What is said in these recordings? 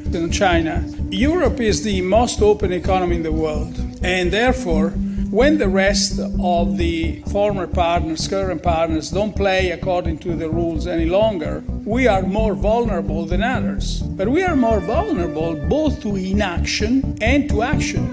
than China. Europe is the most open economy in the world, and therefore, when the rest of the former partners, current partners, don't play according to the rules any longer, we are more vulnerable than others. But we are more vulnerable both to inaction and to action.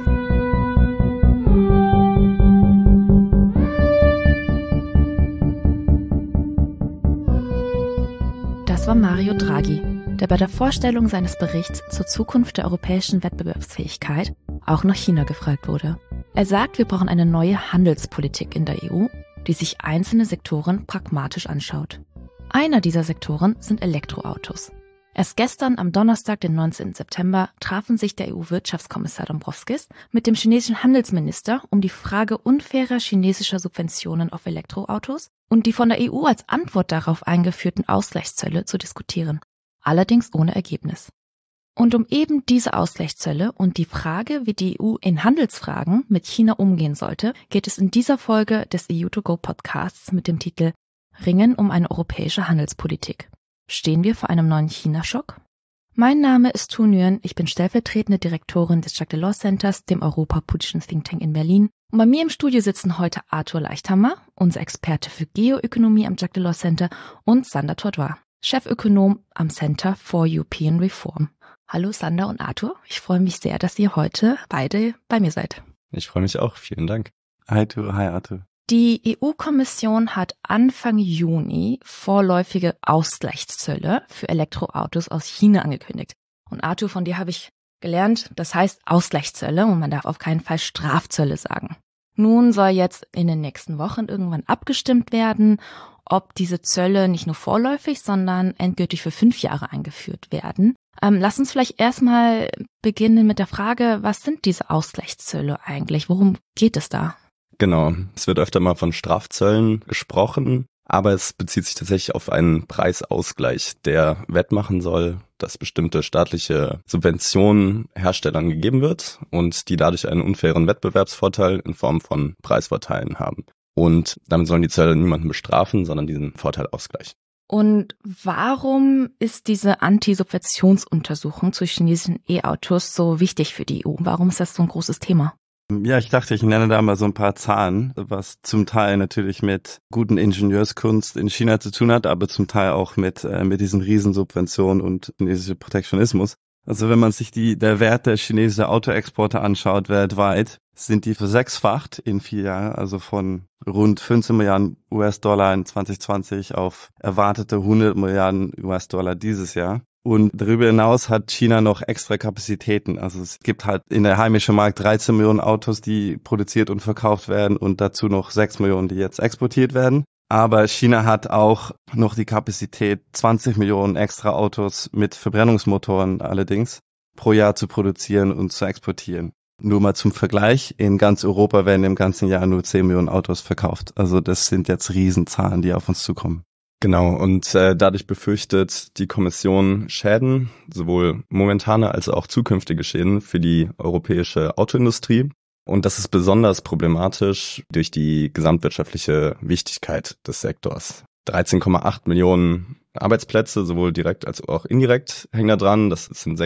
Das war Mario Draghi, der bei der Vorstellung seines Berichts zur Zukunft der europäischen Wettbewerbsfähigkeit auch nach China gefragt wurde. Er sagt, wir brauchen eine neue Handelspolitik in der EU, die sich einzelne Sektoren pragmatisch anschaut. Einer dieser Sektoren sind Elektroautos. Erst gestern, am Donnerstag, den 19. September, trafen sich der EU-Wirtschaftskommissar Dombrovskis mit dem chinesischen Handelsminister, um die Frage unfairer chinesischer Subventionen auf Elektroautos und die von der EU als Antwort darauf eingeführten Ausgleichszölle zu diskutieren. Allerdings ohne Ergebnis. Und um eben diese Ausgleichszölle und die Frage, wie die EU in Handelsfragen mit China umgehen sollte, geht es in dieser Folge des EU2Go Podcasts mit dem Titel Ringen um eine europäische Handelspolitik. Stehen wir vor einem neuen China-Schock? Mein Name ist Tu Nguyen, ich bin stellvertretende Direktorin des Jacques Delors Centers, dem europapolitischen Think Tank in Berlin. Und bei mir im Studio sitzen heute Arthur Leichthammer, unser Experte für Geoökonomie am Jacques Delors Center, und Sander Tordois, Chefökonom am Center for European Reform. Hallo Sander und Arthur, ich freue mich sehr, dass ihr heute beide bei mir seid. Ich freue mich auch, vielen Dank. Hi Tu, hi Arthur. Die EU-Kommission hat Anfang Juni vorläufige Ausgleichszölle für Elektroautos aus China angekündigt. Und Arthur, von dir habe ich gelernt, das heißt Ausgleichszölle und man darf auf keinen Fall Strafzölle sagen. Nun soll jetzt in den nächsten Wochen irgendwann abgestimmt werden, ob diese Zölle nicht nur vorläufig, sondern endgültig für 5 Jahre eingeführt werden. Lass uns vielleicht erstmal beginnen mit der Frage, was sind diese Ausgleichszölle eigentlich? Worum geht es da? Genau, es wird öfter mal von Strafzöllen gesprochen, aber es bezieht sich tatsächlich auf einen Preisausgleich, der wettmachen soll, dass bestimmte staatliche Subventionen Herstellern gegeben wird und die dadurch einen unfairen Wettbewerbsvorteil in Form von Preisvorteilen haben. Und damit sollen die Zölle niemanden bestrafen, sondern diesen Vorteil ausgleichen. Und warum ist diese Anti-Subventionsuntersuchung zu chinesischen E-Autos so wichtig für die EU? Warum ist das so ein großes Thema? Ja, ich dachte, ich nenne da mal so ein paar Zahlen, was zum Teil natürlich mit guten Ingenieurskunst in China zu tun hat, aber zum Teil auch mit diesen Riesensubventionen und chinesischen Protektionismus. Also wenn man sich der Wert der chinesischen Autoexporte anschaut weltweit, sind die versechsfacht in 4 Jahren, also von rund 15 Milliarden US-Dollar in 2020 auf erwartete 100 Milliarden US-Dollar dieses Jahr. Und darüber hinaus hat China noch extra Kapazitäten. Also es gibt halt in der heimischen Markt 13 Millionen Autos, die produziert und verkauft werden und dazu noch 6 Millionen, die jetzt exportiert werden. Aber China hat auch noch die Kapazität, 20 Millionen extra Autos mit Verbrennungsmotoren allerdings pro Jahr zu produzieren und zu exportieren. Nur mal zum Vergleich, in ganz Europa werden im ganzen Jahr nur 10 Millionen Autos verkauft. Also das sind jetzt Riesenzahlen, die auf uns zukommen. Genau, und dadurch befürchtet die Kommission Schäden, sowohl momentane als auch zukünftige Schäden für die europäische Autoindustrie. Und das ist besonders problematisch durch die gesamtwirtschaftliche Wichtigkeit des Sektors. 13,8 Millionen Arbeitsplätze, sowohl direkt als auch indirekt, hängen da dran. Das sind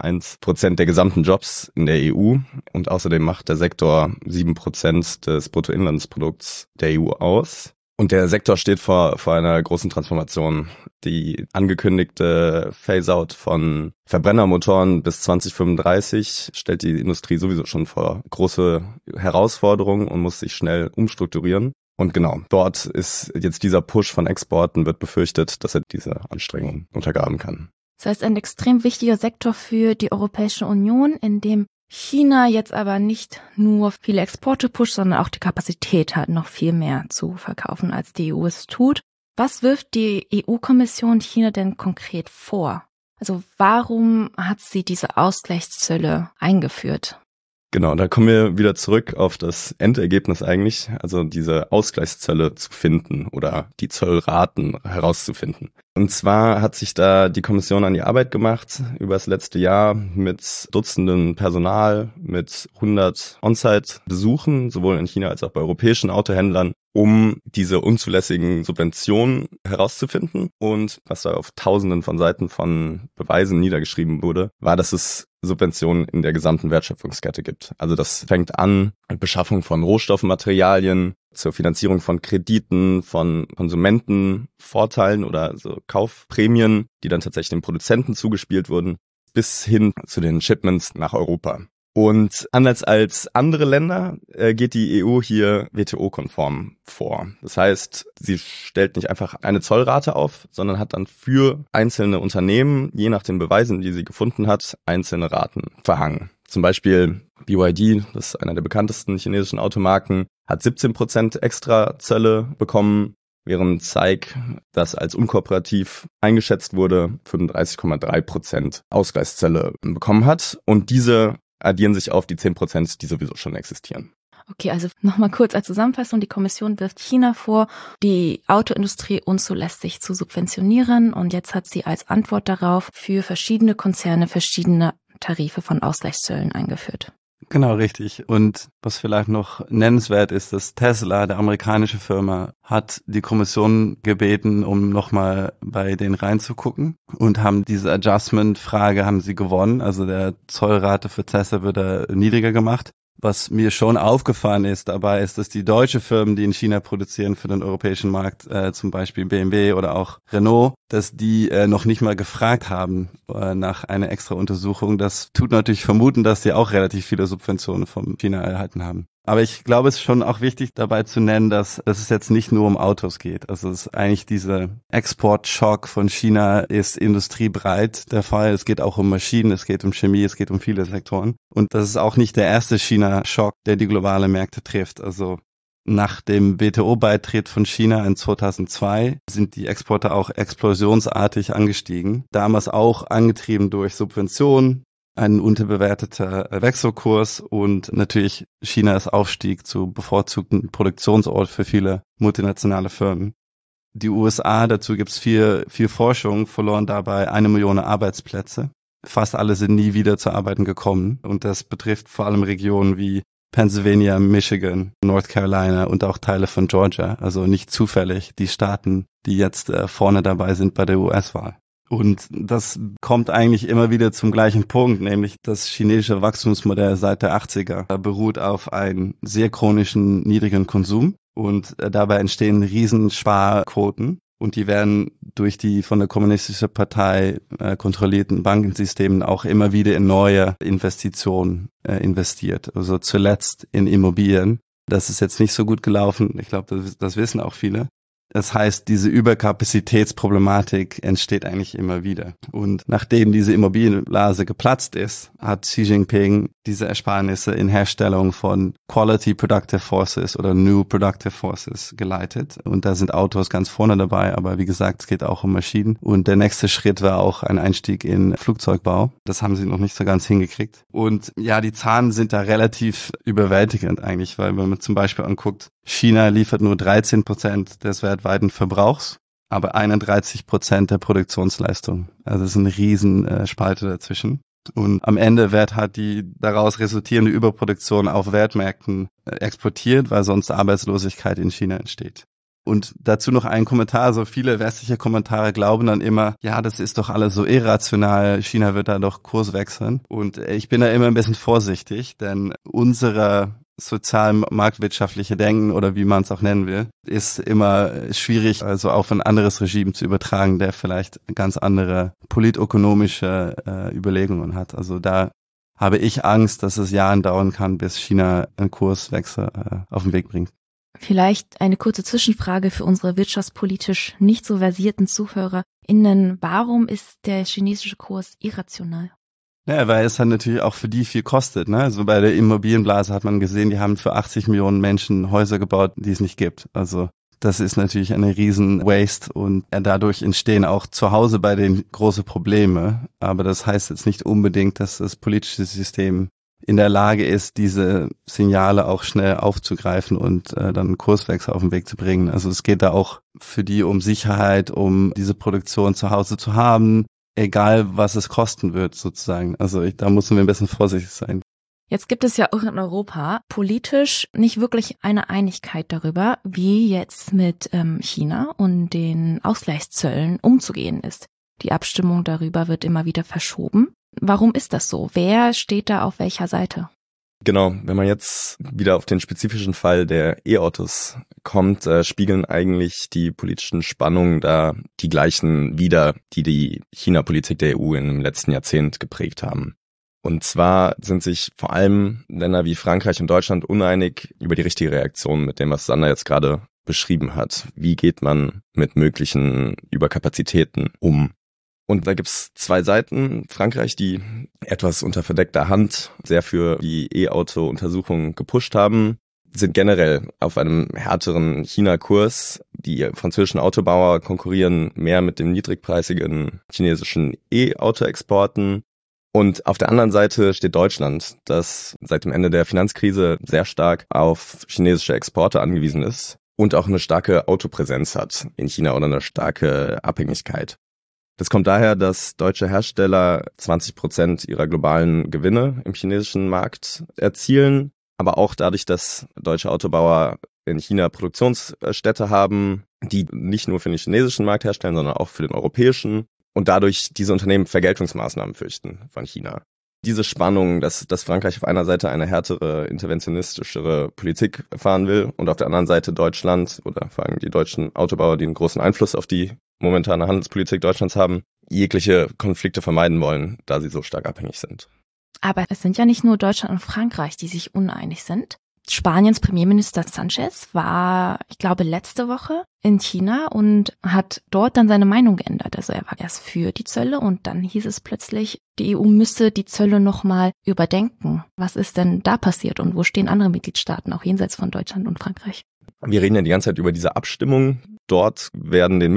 6,1% der gesamten Jobs in der EU. Und außerdem macht der Sektor 7% des Bruttoinlandsprodukts der EU aus. Und der Sektor steht vor einer großen Transformation. Die angekündigte Phase-out von Verbrennermotoren bis 2035 stellt die Industrie sowieso schon vor große Herausforderungen und muss sich schnell umstrukturieren. Und genau, dort ist jetzt dieser Push von Exporten, wird befürchtet, dass er diese Anstrengungen untergraben kann. Das heißt, ein extrem wichtiger Sektor für die Europäische Union, in dem China jetzt aber nicht nur viele Exporte pusht, sondern auch die Kapazität hat, noch viel mehr zu verkaufen, als die EU es tut. Was wirft die EU-Kommission China denn konkret vor? Also warum hat sie diese Ausgleichszölle eingeführt? Genau, da kommen wir wieder zurück auf das Endergebnis eigentlich, also diese Ausgleichszölle zu finden oder die Zollraten herauszufinden. Und zwar hat sich da die Kommission an die Arbeit gemacht über das letzte Jahr mit Dutzenden Personal, mit 100 On-Site-Besuchen, sowohl in China als auch bei europäischen Autohändlern, um diese unzulässigen Subventionen herauszufinden. Und was da auf Tausenden von Seiten von Beweisen niedergeschrieben wurde, war, dass es Subventionen in der gesamten Wertschöpfungskette gibt. Also das fängt an mit Beschaffung von Rohstoffmaterialien, zur Finanzierung von Krediten, von Konsumentenvorteilen oder so Kaufprämien, die dann tatsächlich den Produzenten zugespielt wurden, bis hin zu den Shipments nach Europa. Und anders als andere Länder geht die EU hier WTO-konform vor. Das heißt, sie stellt nicht einfach eine Zollrate auf, sondern hat dann für einzelne Unternehmen, je nach den Beweisen, die sie gefunden hat, einzelne Raten verhangen. Zum Beispiel BYD, das ist einer der bekanntesten chinesischen Automarken, hat 17% extra Zölle bekommen, während SAIC, das als unkooperativ eingeschätzt wurde, 35,3% Ausgleichszölle bekommen hat. Und diese addieren sich auf die 10%, die sowieso schon existieren. Okay, also nochmal kurz als Zusammenfassung. Die Kommission wirft China vor, die Autoindustrie unzulässig zu subventionieren. Und jetzt hat sie als Antwort darauf für verschiedene Konzerne verschiedene Tarife von Ausgleichszöllen eingeführt. Genau, richtig. Und was vielleicht noch nennenswert ist, dass Tesla, der amerikanische Firma, hat die Kommission gebeten, um nochmal bei denen reinzugucken und haben diese Adjustment-Frage haben sie gewonnen. Also der Zollrate für Tesla wird da niedriger gemacht. Was mir schon aufgefallen ist dabei, ist, dass die deutsche Firmen, die in China produzieren für den europäischen Markt, zum Beispiel BMW oder auch Renault, dass die noch nicht mal gefragt haben nach einer extra Untersuchung. Das tut natürlich vermuten, dass die auch relativ viele Subventionen von China erhalten haben. Aber ich glaube, es ist schon auch wichtig dabei zu nennen, dass es jetzt nicht nur um Autos geht. Also es ist eigentlich dieser Exportschock von China ist industriebreit der Fall. Es geht auch um Maschinen, es geht um Chemie, es geht um viele Sektoren. Und das ist auch nicht der erste China-Schock, der die globale Märkte trifft. Also nach dem WTO-Beitritt von China in 2002 sind die Exporte auch explosionsartig angestiegen. Damals auch angetrieben durch Subventionen, ein unterbewerteter Wechselkurs und natürlich Chinas Aufstieg zu bevorzugten Produktionsort für viele multinationale Firmen. Die USA, dazu gibt's viel Forschung, verloren dabei 1 Million Arbeitsplätze. Fast alle sind nie wieder zu Arbeiten gekommen und das betrifft vor allem Regionen wie Pennsylvania, Michigan, North Carolina und auch Teile von Georgia. Also nicht zufällig die Staaten, die jetzt vorne dabei sind bei der US-Wahl. Und das kommt eigentlich immer wieder zum gleichen Punkt, nämlich das chinesische Wachstumsmodell seit der 80er beruht auf einem sehr chronischen niedrigen Konsum und dabei entstehen riesen Sparquoten und die werden durch die von der kommunistischen Partei kontrollierten Bankensystemen auch immer wieder in neue Investitionen investiert. Also zuletzt in Immobilien. Das ist jetzt nicht so gut gelaufen. Ich glaube, das wissen auch viele. Das heißt, diese Überkapazitätsproblematik entsteht eigentlich immer wieder. Und nachdem diese Immobilienblase geplatzt ist, hat Xi Jinping diese Ersparnisse in Herstellung von Quality Productive Forces oder New Productive Forces geleitet. Und da sind Autos ganz vorne dabei, aber wie gesagt, es geht auch um Maschinen. Und der nächste Schritt war auch ein Einstieg in Flugzeugbau. Das haben sie noch nicht so ganz hingekriegt. Und ja, die Zahlen sind da relativ überwältigend eigentlich, weil wenn man zum Beispiel anguckt, China liefert nur 13% des weltweiten Verbrauchs, aber 31% der Produktionsleistung. Also es ist eine riesen Spalte dazwischen. Und am Ende wird halt die daraus resultierende Überproduktion auf Weltmärkten exportiert, weil sonst Arbeitslosigkeit in China entsteht. Und dazu noch ein Kommentar, so viele westliche Kommentare glauben dann immer, ja, das ist doch alles so irrational, China wird da doch Kurs wechseln. Und ich bin da immer ein bisschen vorsichtig, denn unsere sozial-marktwirtschaftliche Denken oder wie man es auch nennen will, ist immer schwierig, also auf ein anderes Regime zu übertragen, der vielleicht ganz andere politökonomische Überlegungen hat. Also da habe ich Angst, dass es Jahren dauern kann, bis China einen Kurswechsel auf den Weg bringt. Vielleicht eine kurze Zwischenfrage für unsere wirtschaftspolitisch nicht so versierten ZuhörerInnen. Warum ist der chinesische Kurs irrational? Ja, weil es halt natürlich auch für die viel kostet, ne? Also bei der Immobilienblase hat man gesehen, die haben für 80 Millionen Menschen Häuser gebaut, die es nicht gibt. Also das ist natürlich eine riesen Waste und dadurch entstehen auch zu Hause bei denen große Probleme. Aber das heißt jetzt nicht unbedingt, dass das politische System in der Lage ist, diese Signale auch schnell aufzugreifen und dann einen Kurswechsel auf den Weg zu bringen. Also es geht da auch für die um Sicherheit, um diese Produktion zu Hause zu haben, egal was es kosten wird sozusagen. Also da müssen wir ein bisschen vorsichtig sein. Jetzt gibt es ja auch in Europa politisch nicht wirklich eine Einigkeit darüber, wie jetzt mit China und den Ausgleichszöllen umzugehen ist. Die Abstimmung darüber wird immer wieder verschoben. Warum ist das so? Wer steht da auf welcher Seite? Genau, wenn man jetzt wieder auf den spezifischen Fall der E-Autos kommt, spiegeln eigentlich die politischen Spannungen da die gleichen wider, die die China-Politik der EU im letzten Jahrzehnt geprägt haben. Und zwar sind sich vor allem Länder wie Frankreich und Deutschland uneinig über die richtige Reaktion mit dem, was Sander jetzt gerade beschrieben hat. Wie geht man mit möglichen Überkapazitäten um? Und da gibt's zwei Seiten. Frankreich, die etwas unter verdeckter Hand sehr für die E-Auto-Untersuchungen gepusht haben, sind generell auf einem härteren China-Kurs. Die französischen Autobauer konkurrieren mehr mit dem niedrigpreisigen chinesischen E-Auto-Exporten. Und auf der anderen Seite steht Deutschland, das seit dem Ende der Finanzkrise sehr stark auf chinesische Exporte angewiesen ist und auch eine starke Autopräsenz hat in China oder eine starke Abhängigkeit. Das kommt daher, dass deutsche Hersteller 20% ihrer globalen Gewinne im chinesischen Markt erzielen, aber auch dadurch, dass deutsche Autobauer in China Produktionsstätte haben, die nicht nur für den chinesischen Markt herstellen, sondern auch für den europäischen und dadurch diese Unternehmen Vergeltungsmaßnahmen fürchten von China. Diese Spannung, dass Frankreich auf einer Seite eine härtere, interventionistischere Politik fahren will und auf der anderen Seite Deutschland oder vor allem die deutschen Autobauer, die einen großen Einfluss auf die momentane Handelspolitik Deutschlands haben, jegliche Konflikte vermeiden wollen, da sie so stark abhängig sind. Aber es sind ja nicht nur Deutschland und Frankreich, die sich uneinig sind. Spaniens Premierminister Sanchez war, ich glaube, letzte Woche in China und hat dort dann seine Meinung geändert. Also er war erst für die Zölle und dann hieß es plötzlich, die EU müsse die Zölle nochmal überdenken. Was ist denn da passiert und wo stehen andere Mitgliedstaaten, auch jenseits von Deutschland und Frankreich? Wir reden ja die ganze Zeit über diese Abstimmung. Dort wird die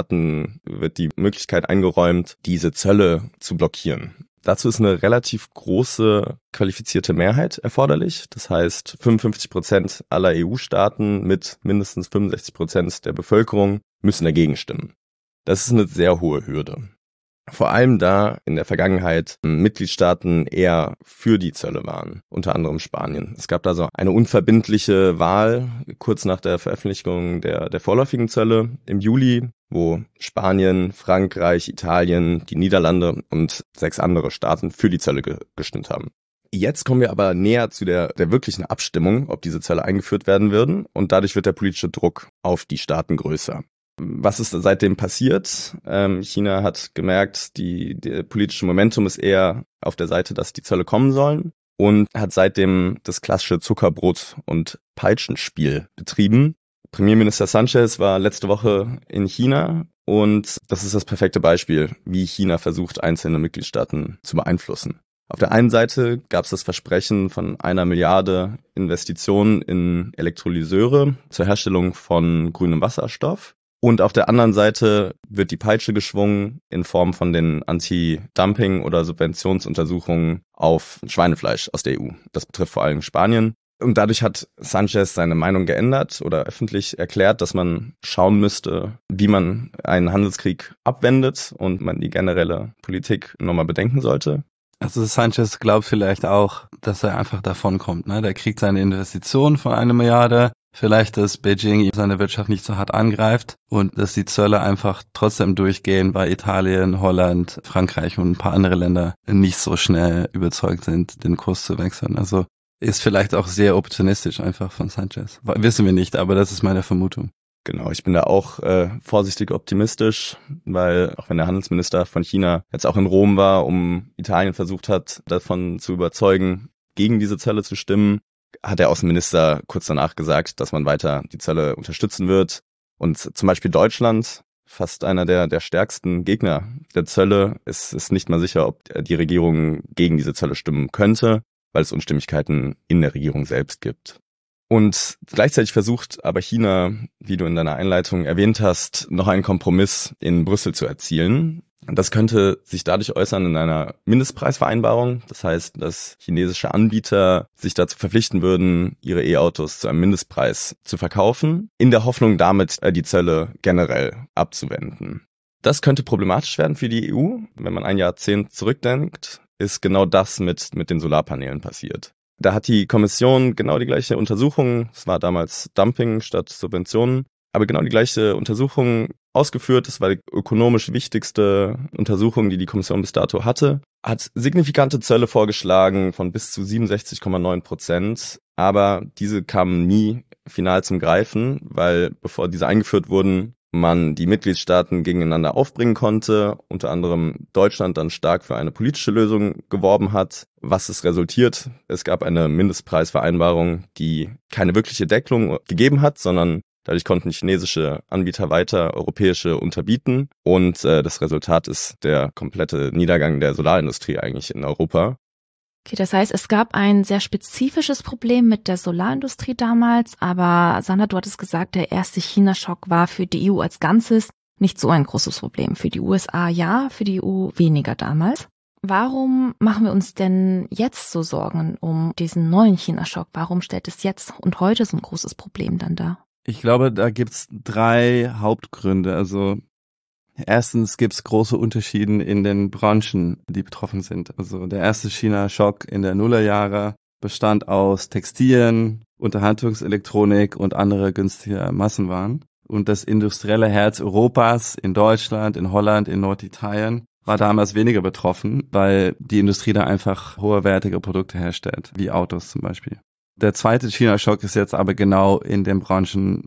Möglichkeit eingeräumt, diese Zölle zu blockieren. Dazu ist eine relativ große qualifizierte Mehrheit erforderlich. Das heißt, 55% aller EU-Staaten mit mindestens 65% der Bevölkerung müssen dagegen stimmen. Das ist eine sehr hohe Hürde. Vor allem da in der Vergangenheit Mitgliedstaaten eher für die Zölle waren, unter anderem Spanien. Es gab da so eine unverbindliche Wahl kurz nach der Veröffentlichung der vorläufigen Zölle im Juli, wo Spanien, Frankreich, Italien, die Niederlande und 6 andere Staaten für die Zölle gestimmt haben. Jetzt kommen wir aber näher zu der wirklichen Abstimmung, ob diese Zölle eingeführt werden würden, und dadurch wird der politische Druck auf die Staaten größer. Was ist seitdem passiert? China hat gemerkt, der politische Momentum ist eher auf der Seite, dass die Zölle kommen sollen, und hat seitdem das klassische Zuckerbrot- und Peitschenspiel betrieben. Premierminister Sanchez war letzte Woche in China und das ist das perfekte Beispiel, wie China versucht, einzelne Mitgliedstaaten zu beeinflussen. Auf der einen Seite gab es das Versprechen von 1 Milliarde Investitionen in Elektrolyseure zur Herstellung von grünem Wasserstoff. Und auf der anderen Seite wird die Peitsche geschwungen in Form von den Anti-Dumping- oder Subventionsuntersuchungen auf Schweinefleisch aus der EU. Das betrifft vor allem Spanien. Und dadurch hat Sanchez seine Meinung geändert oder öffentlich erklärt, dass man schauen müsste, wie man einen Handelskrieg abwendet und man die generelle Politik nochmal bedenken sollte. Also Sanchez glaubt vielleicht auch, dass er einfach davonkommt, ne? Der kriegt seine Investition von 1 Milliarde. Vielleicht, dass Beijing seine Wirtschaft nicht so hart angreift und dass die Zölle einfach trotzdem durchgehen, weil Italien, Holland, Frankreich und ein paar andere Länder nicht so schnell überzeugt sind, den Kurs zu wechseln. Also ist vielleicht auch sehr opportunistisch einfach von Sanchez. Wissen wir nicht, aber das ist meine Vermutung. Genau, ich bin da auch vorsichtig optimistisch, weil auch wenn der Handelsminister von China jetzt auch in Rom war, um Italien versucht hat, davon zu überzeugen, gegen diese Zölle zu stimmen, hat der Außenminister kurz danach gesagt, dass man weiter die Zölle unterstützen wird. Und zum Beispiel Deutschland, fast einer der stärksten Gegner der Zölle, ist nicht mal sicher, ob die Regierung gegen diese Zölle stimmen könnte, weil es Unstimmigkeiten in der Regierung selbst gibt. Und gleichzeitig versucht aber China, wie du in deiner Einleitung erwähnt hast, noch einen Kompromiss in Brüssel zu erzielen. Das könnte sich dadurch äußern in einer Mindestpreisvereinbarung. Das heißt, dass chinesische Anbieter sich dazu verpflichten würden, ihre E-Autos zu einem Mindestpreis zu verkaufen, in der Hoffnung, damit die Zölle generell abzuwenden. Das könnte problematisch werden für die EU. Wenn man ein Jahrzehnt zurückdenkt, ist genau das mit den Solarpanelen passiert. Da hat die Kommission genau die gleiche Untersuchung, es war damals Dumping statt Subventionen, aber genau die gleiche Untersuchung ausgeführt. Das war die ökonomisch wichtigste Untersuchung, die die Kommission bis dato hatte. Hat signifikante Zölle vorgeschlagen von bis zu 67,9%. Aber diese kamen nie final zum Greifen, weil bevor diese eingeführt wurden, man die Mitgliedstaaten gegeneinander aufbringen konnte, unter anderem Deutschland dann stark für eine politische Lösung geworben hat. Was ist resultiert? Es gab eine Mindestpreisvereinbarung, die keine wirkliche Deckelung gegeben hat, sondern dadurch konnten chinesische Anbieter weiter europäische unterbieten. Und das Resultat ist der komplette Niedergang der Solarindustrie eigentlich in Europa. Okay, das heißt, es gab ein sehr spezifisches Problem mit der Solarindustrie damals, aber Sander, du hattest gesagt, der erste China-Schock war für die EU als Ganzes nicht so ein großes Problem. Für die USA ja, für die EU weniger damals. Warum machen wir uns denn jetzt so Sorgen um diesen neuen China-Schock? Warum stellt es jetzt und heute so ein großes Problem dann dar? Ich glaube, da gibt's 3 Hauptgründe. Also erstens gibt's große Unterschiede in den Branchen, die betroffen sind. Also der erste China-Schock in der Nullerjahre bestand aus Textilien, Unterhaltungselektronik und andere günstige Massenwaren. Und das industrielle Herz Europas in Deutschland, in Holland, in Norditalien war damals weniger betroffen, weil die Industrie da einfach hoherwertige Produkte herstellt, wie Autos zum Beispiel. Der zweite China-Schock ist jetzt aber genau in den Branchen,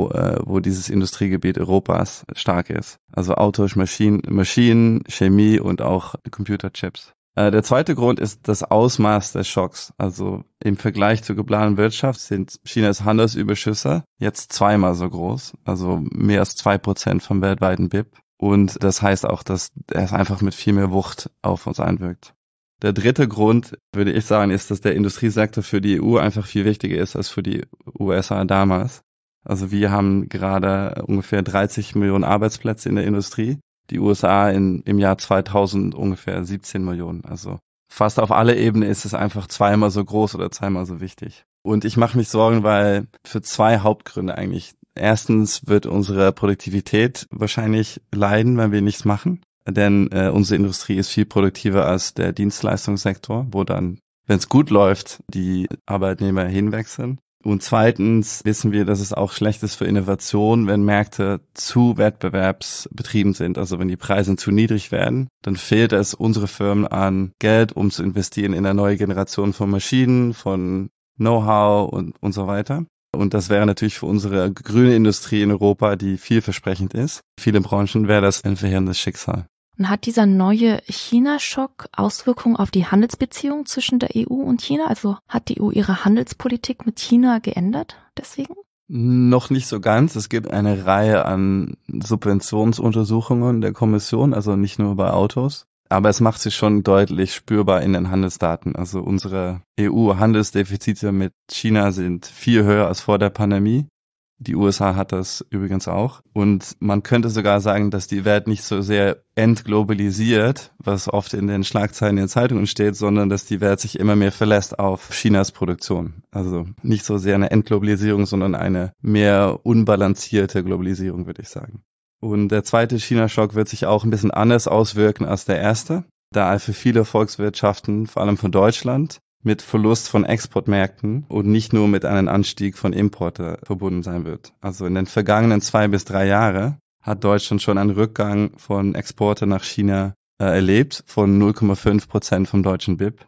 wo dieses Industriegebiet Europas stark ist. Also Autos, Maschinen, Chemie und auch Computerchips. Der zweite Grund ist das Ausmaß des Schocks. Also im Vergleich zur globalen Wirtschaft sind Chinas Handelsüberschüsse jetzt 2-mal so groß, also mehr als 2% vom weltweiten BIP. Und das heißt auch, dass es einfach mit viel mehr Wucht auf uns einwirkt. Der dritte Grund, würde ich sagen, ist, dass der Industriesektor für die EU einfach viel wichtiger ist als für die USA damals. Also wir haben gerade ungefähr 30 Millionen Arbeitsplätze in der Industrie. Die USA im Jahr 2000 ungefähr 17 Millionen. Also fast auf alle Ebenen ist es einfach 2-mal so groß oder 2-mal so wichtig. Und ich mache mich Sorgen, weil für 2 Hauptgründe eigentlich. Erstens wird unsere Produktivität wahrscheinlich leiden, wenn wir nichts machen. Denn unsere Industrie ist viel produktiver als der Dienstleistungssektor, wo dann, wenn es gut läuft, die Arbeitnehmer hinwechseln. Und zweitens wissen wir, dass es auch schlecht ist für Innovation, wenn Märkte zu wettbewerbsbetrieben sind. Also wenn die Preise zu niedrig werden, dann fehlt es unsere Firmen an Geld, um zu investieren in eine neue Generation von Maschinen, von Know-how und so weiter. Und das wäre natürlich für unsere grüne Industrie in Europa, die vielversprechend ist. Viele Branchen wäre das ein verheerendes Schicksal. Und hat dieser neue China-Schock Auswirkungen auf die Handelsbeziehungen zwischen der EU und China? Also hat die EU ihre Handelspolitik mit China geändert deswegen? Noch nicht so ganz. Es gibt eine Reihe an Subventionsuntersuchungen der Kommission, also nicht nur bei Autos. Aber es macht sich schon deutlich spürbar in den Handelsdaten. Also unsere EU-Handelsdefizite mit China sind viel höher als vor der Pandemie. Die USA hat das übrigens auch. Und man könnte sogar sagen, dass die Welt nicht so sehr entglobalisiert, was oft in den Schlagzeilen in den Zeitungen steht, sondern dass die Welt sich immer mehr verlässt auf Chinas Produktion. Also nicht so sehr eine Entglobalisierung, sondern eine mehr unbalancierte Globalisierung, würde ich sagen. Und der zweite China-Schock wird sich auch ein bisschen anders auswirken als der erste, da er für viele Volkswirtschaften, vor allem von Deutschland, mit Verlust von Exportmärkten und nicht nur mit einem Anstieg von Importen verbunden sein wird. Also in den vergangenen 2 bis 3 Jahren hat Deutschland schon einen Rückgang von Exporten nach China erlebt, von 0,5% vom deutschen BIP.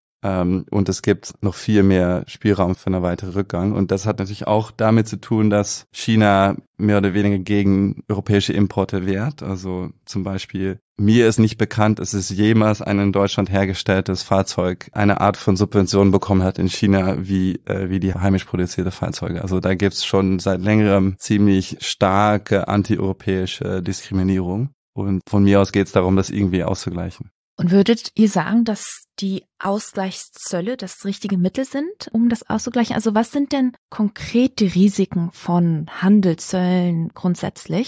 Und es gibt noch viel mehr Spielraum für einen weiteren Rückgang. Und das hat natürlich auch damit zu tun, dass China mehr oder weniger gegen europäische Importe wehrt. Also zum Beispiel, mir ist nicht bekannt, dass es jemals ein in Deutschland hergestelltes Fahrzeug eine Art von Subvention bekommen hat in China wie die heimisch produzierte Fahrzeuge. Also da gibt's schon seit längerem ziemlich starke antieuropäische Diskriminierung. Und von mir aus geht es darum, das irgendwie auszugleichen. Und würdet ihr sagen, dass die Ausgleichszölle das richtige Mittel sind, um das auszugleichen? Also was sind denn konkrete Risiken von Handelszöllen grundsätzlich?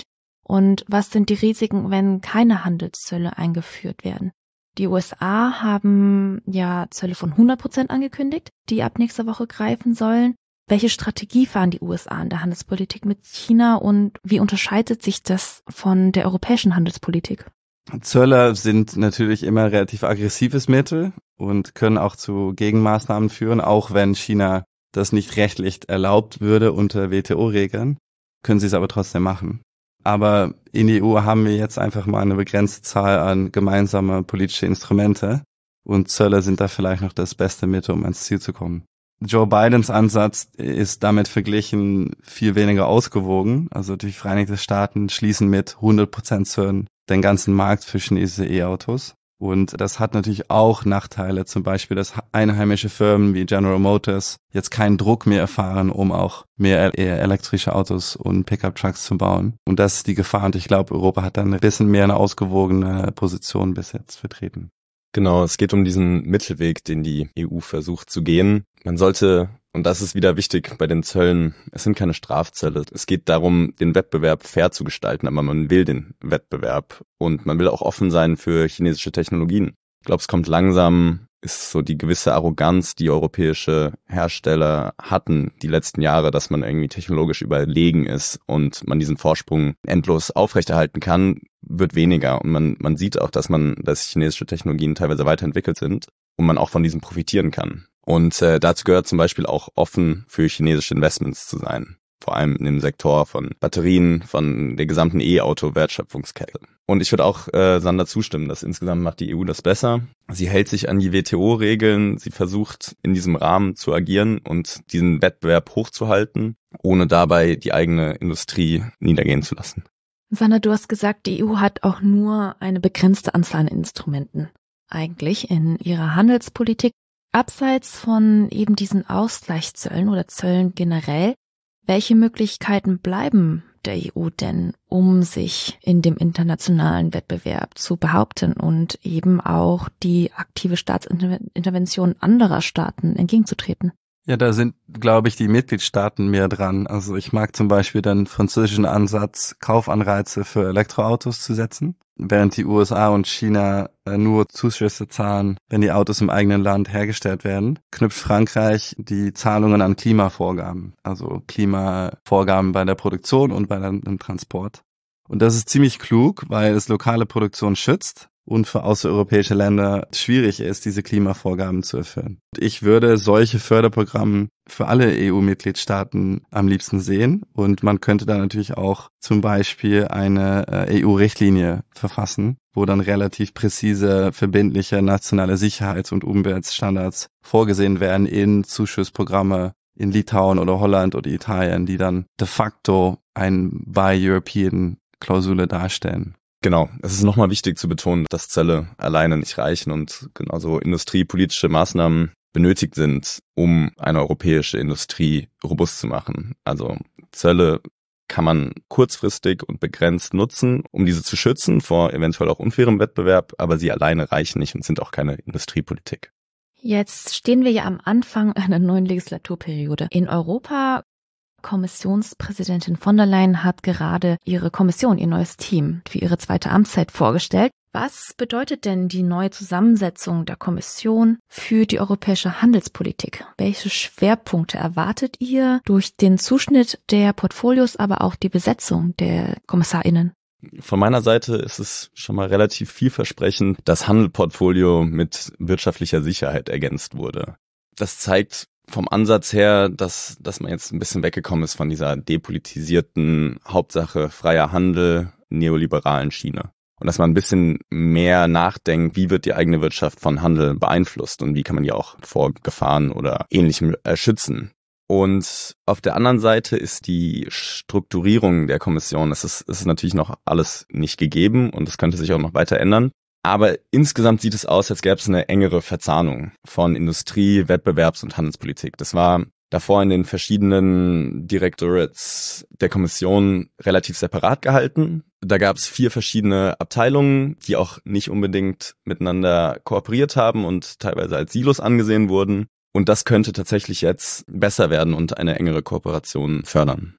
Und was sind die Risiken, wenn keine Handelszölle eingeführt werden? Die USA haben ja Zölle von 100% angekündigt, die ab nächster Woche greifen sollen. Welche Strategie fahren die USA in der Handelspolitik mit China und wie unterscheidet sich das von der europäischen Handelspolitik? Zölle sind natürlich immer ein relativ aggressives Mittel und können auch zu Gegenmaßnahmen führen, auch wenn China das nicht rechtlich erlaubt würde unter WTO-Regeln, können sie es aber trotzdem machen. Aber in der EU haben wir jetzt einfach mal eine begrenzte Zahl an gemeinsame politische Instrumente und Zölle sind da vielleicht noch das beste Mittel, um ans Ziel zu kommen. Joe Bidens Ansatz ist damit verglichen viel weniger ausgewogen. Also die Vereinigten Staaten schließen mit 100% Zöllen den ganzen Markt für chinesische E-Autos. Und das hat natürlich auch Nachteile, zum Beispiel, dass einheimische Firmen wie General Motors jetzt keinen Druck mehr erfahren, um auch mehr elektrische Autos und Pickup-Trucks zu bauen. Und das ist die Gefahr. Und ich glaube, Europa hat dann ein bisschen mehr eine ausgewogene Position bis jetzt vertreten. Genau, es geht um diesen Mittelweg, den die EU versucht zu gehen. Man sollte, und das ist wieder wichtig bei den Zöllen, es sind keine Strafzölle. Es geht darum, den Wettbewerb fair zu gestalten, aber man will den Wettbewerb und man will auch offen sein für chinesische Technologien. Ich glaube, es kommt langsam, ist so die gewisse Arroganz, die europäische Hersteller hatten die letzten Jahre, dass man irgendwie technologisch überlegen ist und man diesen Vorsprung endlos aufrechterhalten kann, wird weniger. Und man sieht auch, dass chinesische Technologien teilweise weiterentwickelt sind und man auch von diesem profitieren kann. Und dazu gehört zum Beispiel auch offen für chinesische Investments zu sein. Vor allem in dem Sektor von Batterien, von der gesamten E-Auto-Wertschöpfungskette. Und ich würde auch Sander zustimmen, dass insgesamt macht die EU das besser. Sie hält sich an die WTO-Regeln, sie versucht in diesem Rahmen zu agieren und diesen Wettbewerb hochzuhalten, ohne dabei die eigene Industrie niedergehen zu lassen. Sander, du hast gesagt, die EU hat auch nur eine begrenzte Anzahl an Instrumenten eigentlich in ihrer Handelspolitik. Abseits von eben diesen Ausgleichszöllen oder Zöllen generell, welche Möglichkeiten bleiben der EU denn, um sich in dem internationalen Wettbewerb zu behaupten und eben auch die aktive Staatsintervention anderer Staaten entgegenzutreten? Ja, da sind, glaube ich, die Mitgliedstaaten mehr dran. Also ich mag zum Beispiel den französischen Ansatz, Kaufanreize für Elektroautos zu setzen, während die USA und China nur Zuschüsse zahlen, wenn die Autos im eigenen Land hergestellt werden, knüpft Frankreich die Zahlungen an Klimavorgaben, also Klimavorgaben bei der Produktion und bei dem Transport. Und das ist ziemlich klug, weil es lokale Produktion schützt und für außereuropäische Länder schwierig ist, diese Klimavorgaben zu erfüllen. Ich würde solche Förderprogramme für alle EU-Mitgliedstaaten am liebsten sehen und man könnte da natürlich auch zum Beispiel eine EU-Richtlinie verfassen, wo dann relativ präzise, verbindliche nationale Sicherheits- und Umweltstandards vorgesehen werden in Zuschussprogramme in Litauen oder Holland oder Italien, die dann de facto ein Buy European Klausule darstellen. Genau, es ist nochmal wichtig zu betonen, dass Zölle alleine nicht reichen und genauso industriepolitische Maßnahmen benötigt sind, um eine europäische Industrie robust zu machen. Also Zölle kann man kurzfristig und begrenzt nutzen, um diese zu schützen vor eventuell auch unfairem Wettbewerb, aber sie alleine reichen nicht und sind auch keine Industriepolitik. Jetzt stehen wir ja am Anfang einer neuen Legislaturperiode. In Europa Kommissionspräsidentin von der Leyen hat gerade ihre Kommission, ihr neues Team für ihre zweite Amtszeit vorgestellt. Was bedeutet denn die neue Zusammensetzung der Kommission für die europäische Handelspolitik? Welche Schwerpunkte erwartet ihr durch den Zuschnitt der Portfolios, aber auch die Besetzung der KommissarInnen? Von meiner Seite ist es schon mal relativ vielversprechend, dass Handelsportfolio mit wirtschaftlicher Sicherheit ergänzt wurde. Das zeigt vom Ansatz her, dass man jetzt ein bisschen weggekommen ist von dieser depolitisierten Hauptsache freier Handel neoliberalen Schiene. Und dass man ein bisschen mehr nachdenkt, wie wird die eigene Wirtschaft von Handel beeinflusst und wie kann man die auch vor Gefahren oder Ähnlichem schützen. Und auf der anderen Seite ist die Strukturierung der Kommission, es ist natürlich noch alles nicht gegeben und es könnte sich auch noch weiter ändern. Aber insgesamt sieht es aus, als gäbe es eine engere Verzahnung von Industrie-, Wettbewerbs- und Handelspolitik. Das war davor in den verschiedenen Directorates der Kommission relativ separat gehalten. Da gab es 4 verschiedene Abteilungen, die auch nicht unbedingt miteinander kooperiert haben und teilweise als Silos angesehen wurden. Und das könnte tatsächlich jetzt besser werden und eine engere Kooperation fördern.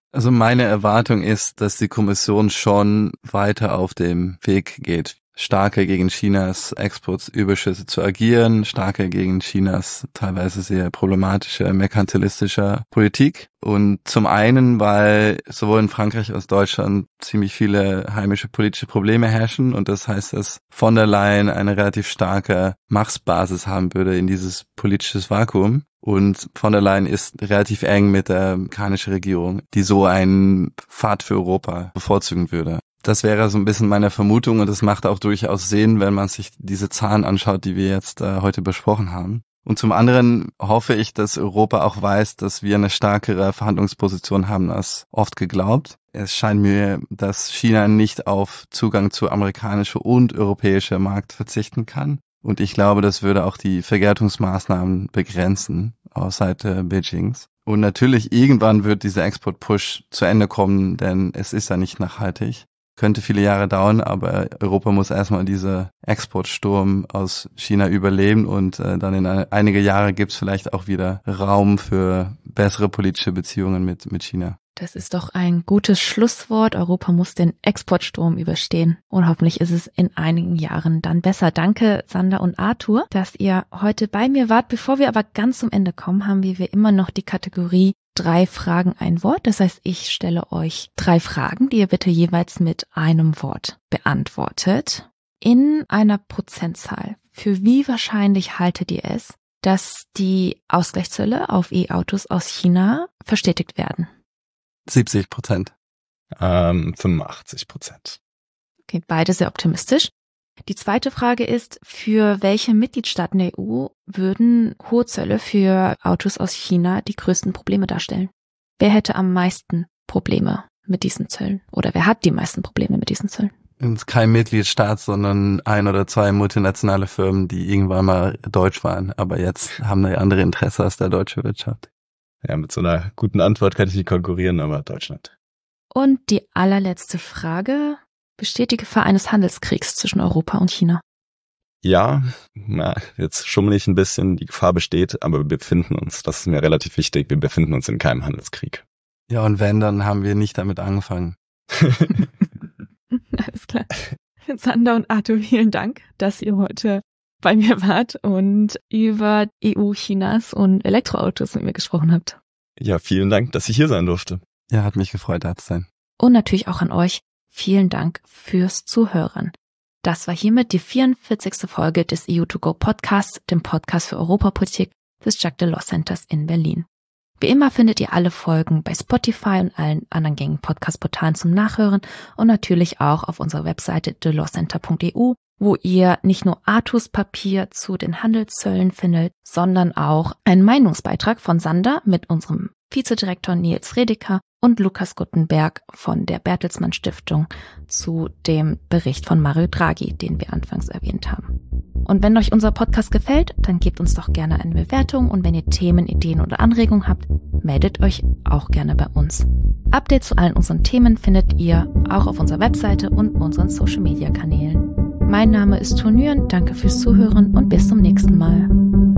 Also meine Erwartung ist, dass die Kommission schon weiter auf dem Weg geht, stärker gegen Chinas Exportüberschüsse zu agieren, stärker gegen Chinas teilweise sehr problematische merkantilistische Politik. Und zum einen, weil sowohl in Frankreich als Deutschland ziemlich viele heimische politische Probleme herrschen und das heißt, dass von der Leyen eine relativ starke Machtbasis haben würde in dieses politisches Vakuum. Und von der Leyen ist relativ eng mit der amerikanischen Regierung, die so einen Pfad für Europa bevorzugen würde. Das wäre so ein bisschen meine Vermutung und das macht auch durchaus Sinn, wenn man sich diese Zahlen anschaut, die wir jetzt heute besprochen haben. Und zum anderen hoffe ich, dass Europa auch weiß, dass wir eine stärkere Verhandlungsposition haben als oft geglaubt. Es scheint mir, dass China nicht auf Zugang zu amerikanischer und europäischer Markt verzichten kann. Und ich glaube, das würde auch die Vergeltungsmaßnahmen begrenzen aus Seite Beijings. Und natürlich, irgendwann wird dieser Export-Push zu Ende kommen, denn es ist ja nicht nachhaltig. Könnte viele Jahre dauern, aber Europa muss erstmal diese Exportsturm aus China überleben und dann in einige Jahre gibt es vielleicht auch wieder Raum für bessere politische Beziehungen mit China. Das ist doch ein gutes Schlusswort. Europa muss den Exportsturm überstehen und hoffentlich ist es in einigen Jahren dann besser. Danke, Sander und Arthur, dass ihr heute bei mir wart. Bevor wir aber ganz zum Ende kommen, haben wir immer noch die Kategorie 3 Fragen, ein Wort. Das heißt, ich stelle euch 3 Fragen, die ihr bitte jeweils mit einem Wort beantwortet. In einer Prozentzahl. Für wie wahrscheinlich haltet ihr es, dass die Ausgleichszölle auf E-Autos aus China verstetigt werden? 70%. 85%. Okay, beide sehr optimistisch. Die zweite Frage ist, für welche Mitgliedstaaten der EU würden hohe Zölle für Autos aus China die größten Probleme darstellen? Wer hätte am meisten Probleme mit diesen Zöllen? Oder wer hat die meisten Probleme mit diesen Zöllen? Kein Mitgliedstaat, sondern 1 oder 2 multinationale Firmen, die irgendwann mal deutsch waren, aber jetzt haben eine andere Interesse als der deutsche Wirtschaft. Ja, mit so einer guten Antwort kann ich nicht konkurrieren, aber Deutschland. Und die allerletzte Frage. Besteht die Gefahr eines Handelskriegs zwischen Europa und China? Ja, jetzt schummel ich ein bisschen, die Gefahr besteht, aber wir befinden uns, das ist mir relativ wichtig, wir befinden uns in keinem Handelskrieg. Ja, und wenn, dann haben wir nicht damit angefangen. Alles klar. Sander und Arthur, vielen Dank, dass ihr heute bei mir wart und über EU, Chinas und Elektroautos mit mir gesprochen habt. Ja, vielen Dank, dass ich hier sein durfte. Ja, hat mich gefreut, da zu sein. Und natürlich auch an euch. Vielen Dank fürs Zuhören. Das war hiermit die 44. Folge des EU2Go Podcasts, dem Podcast für Europapolitik des Jacques Delors Centers in Berlin. Wie immer findet ihr alle Folgen bei Spotify und allen anderen gängigen Podcast-Portalen zum Nachhören und natürlich auch auf unserer Webseite delorscenter.eu, wo ihr nicht nur Arthurs Papier zu den Handelszöllen findet, sondern auch einen Meinungsbeitrag von Sander mit unserem Vizedirektor Nils Redeker und Lukas Guttenberg von der Bertelsmann Stiftung zu dem Bericht von Mario Draghi, den wir anfangs erwähnt haben. Und wenn euch unser Podcast gefällt, dann gebt uns doch gerne eine Bewertung und wenn ihr Themen, Ideen oder Anregungen habt, meldet euch auch gerne bei uns. Updates zu allen unseren Themen findet ihr auch auf unserer Webseite und unseren Social-Media-Kanälen. Mein Name ist Thun Nguyen, danke fürs Zuhören und bis zum nächsten Mal.